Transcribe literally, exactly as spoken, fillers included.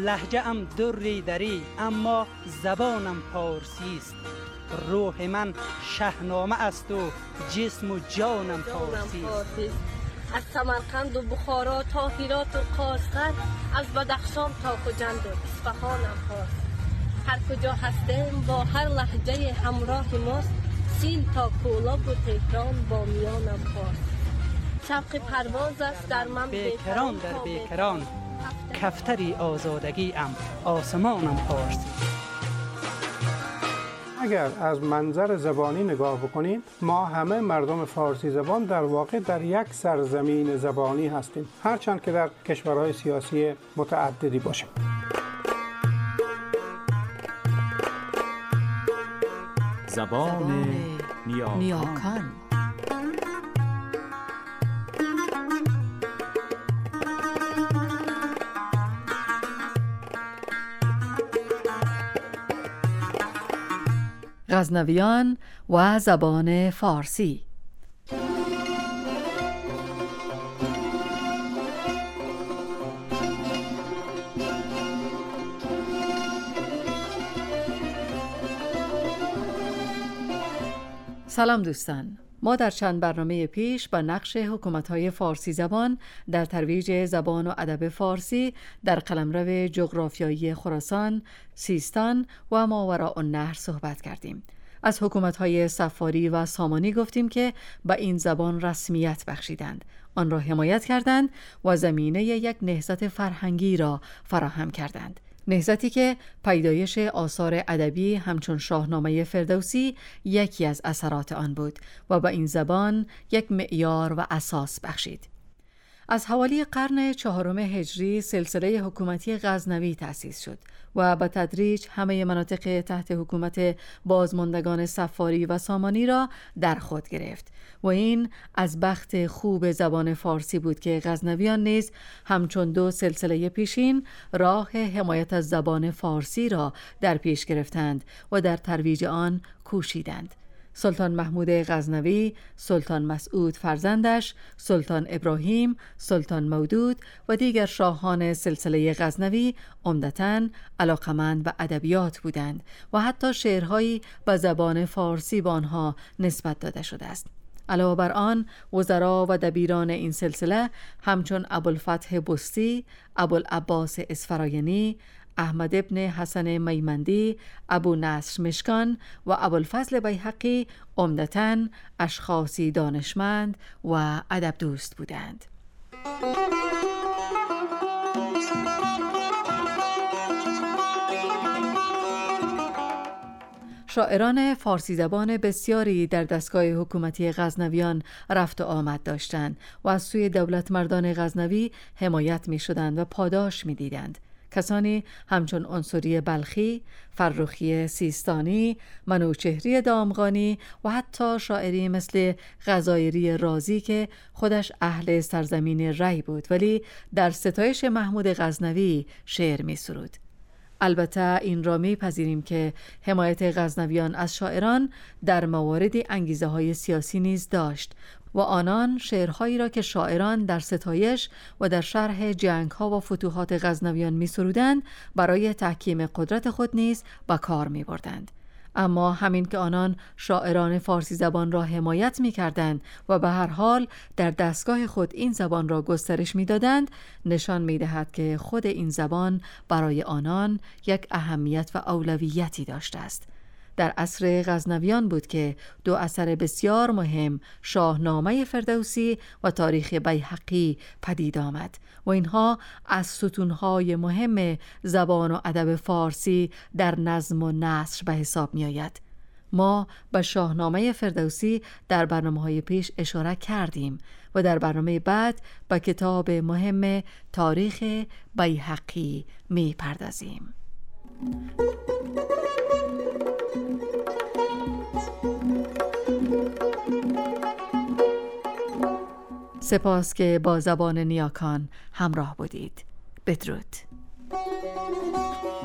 لهجه ام دری دری، اما زبانم فارسی است. روح من شهنامه است و جسم و جانم فارسی است. از سمرقند و بخارا تا هرات و قاشقر، از بدخشان تا خجند و اصفهانم فارسی. هر کجا هستیم با هر لهجه همراه ماست، سین تا کولاب و تهران با میانم فارسی. شوق پرواز است در من بیکران در بیکران، کفتری آزادگی ام آسمانم فارسی. اگر از منظر زبانی نگاه بکنیم، ما همه مردم فارسی زبان در واقع در یک سرزمین زبانی هستیم، هرچند که در کشورهای سیاسی متعددی باشیم. زبان نیاکان. غزنویان و زبان فارسی. سلام دوستان، ما در چند برنامه پیش با نقش حکومت‌های فارسی زبان در ترویج زبان و ادب فارسی در قلمرو جغرافیایی خراسان، سیستان و ماوراءالنهر صحبت کردیم. از حکومت‌های صفاری و سامانی گفتیم که به این زبان رسمیت بخشیدند، آن را حمایت کردند و زمینه یک نهضت فرهنگی را فراهم کردند. نهضتی که پیدایش آثار ادبی همچون شاهنامه فردوسی یکی از اثرات آن بود و به این زبان یک معیار و اساس بخشید. از حوالی قرن چهارم هجری سلسله حکومتی غزنوی تأسیس شد و به تدریج همه مناطق تحت حکومت بازماندگان صفاری و سامانی را در خود گرفت و این از بخت خوب زبان فارسی بود که غزنویان نیز همچون دو سلسله پیشین راه حمایت از زبان فارسی را در پیش گرفتند و در ترویج آن کوشیدند. سلطان محمود غزنوی، سلطان مسعود فرزندش، سلطان ابراهیم، سلطان مودود و دیگر شاهان سلسله غزنوی عمدتاً علاقمند به ادبیات بودند و حتی شعرهایی به زبان فارسی به آنها نسبت داده شده است. علاوه بر آن، وزرا و دبیران این سلسله همچون ابوالفتح بستی، ابوالعباس اسفراینی، احمد ابن حسن میمندی، ابو نصر مشکان و ابوالفضل بیهقی عمدتاً اشخاصی دانشمند و ادب دوست بودند. شاعران فارسی زبان بسیاری در دستگاه حکومتی غزنویان رفت و آمد داشتند و از سوی دولت مردان غزنوی حمایت می شدند و پاداش می دیدند. کسانی همچون عنصری بلخی، فرخی سیستانی، منوچهری دامغانی و حتی شاعری مثل غزایری رازی که خودش اهل سرزمین ری بود ولی در ستایش محمود غزنوی شعر می سرود. البته این را می پذیریم که حمایت غزنویان از شاعران در مواردی انگیزه های سیاسی نیز داشت و آنان شعرهایی را که شاعران در ستایش و در شرح جنگ‌ها و فتوحات غزنویان می‌سرودند برای تحکیم قدرت خود نیز به کار می‌بردند. اما همین که آنان شاعران فارسی زبان را حمایت می‌کردند و به هر حال در دستگاه خود این زبان را گسترش می‌دادند، نشان می‌دهد که خود این زبان برای آنان یک اهمیت و اولویتی داشته است. در عصر غزنویان بود که دو اثر بسیار مهم، شاهنامه فردوسی و تاریخ بیهقی پدید آمد و اینها از ستونهای مهم زبان و ادب فارسی در نظم و نثر به حساب می آید. ما به شاهنامه فردوسی در برنامه‌های پیش اشاره کردیم و در برنامه بعد به کتاب مهم تاریخ بیهقی می پردازیم. سپاس که با زبان نیاکان همراه بودید. بدرود.